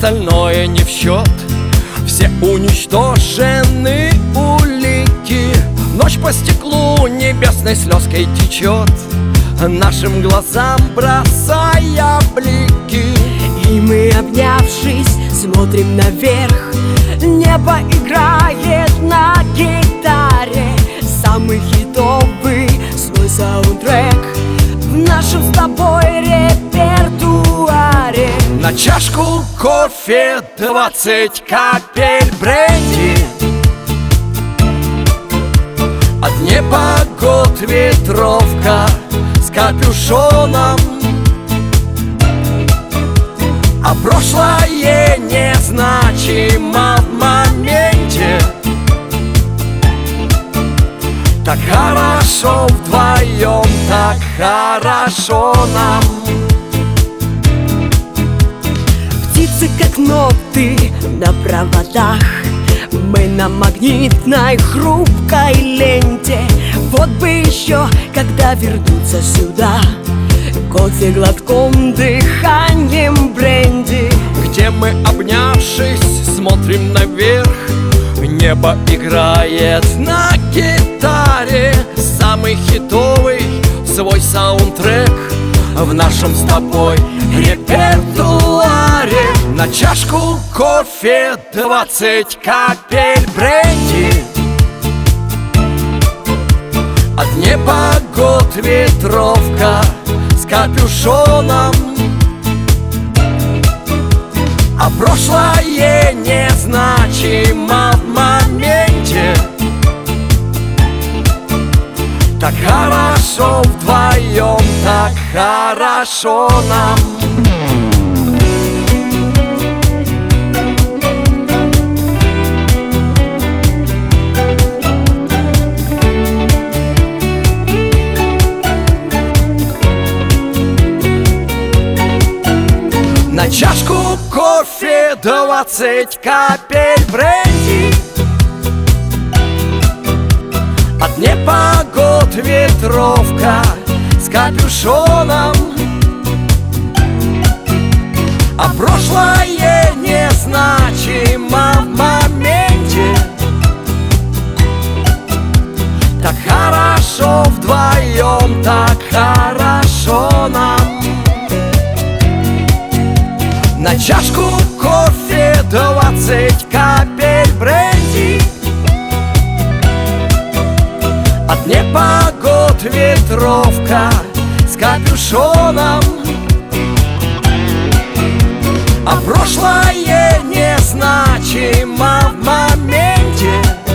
остальное не в счет. Все уничтожены улики. Ночь по стеклу небесной слезкой течет, нашим глазам бросая блики. И мы, обнявшись, смотрим наверх. Небо играет на гитаре самый хитовый свой саундтрек в нашем с тобой репертуаре. На чашку кофе 20 капель бренди. От непогод ветровка с капюшоном, а прошлое незначимо в моменте. Так хорошо вдвоем, так хорошо нам. Птицы как ноты на проводах, мы на магнитной хрупкой ленте. Вот бы еще, когда вернуться сюда, кофе глотком, дыханием бренди. Где мы, обнявшись, смотрим наверх. Небо играет на гитаре самый хитовый свой саундтрек в нашем с тобой репертуаре. На чашку кофе 20 капель бренди. От непогод ветровка с капюшоном, а прошлое незначимо в моменте. Так хорошо вдвоем, так хорошо нам. На чашку кофе 20 капель бренди. От непогод ветровка с капюшоном, а прошлое незначимо в моменте. Так хорошо вдвоем, так хорошо нам. На чашку кофе 20 капель бренди. От непогод ветровка с капюшоном, а прошлое незначимо в моменте.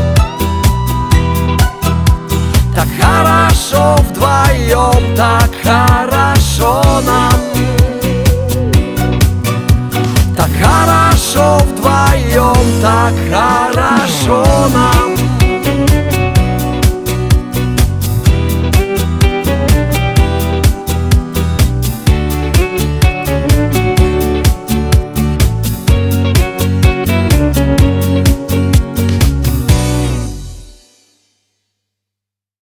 Так хорошо вдвоем, так хорошо нам. Так хорошо вдвоем, так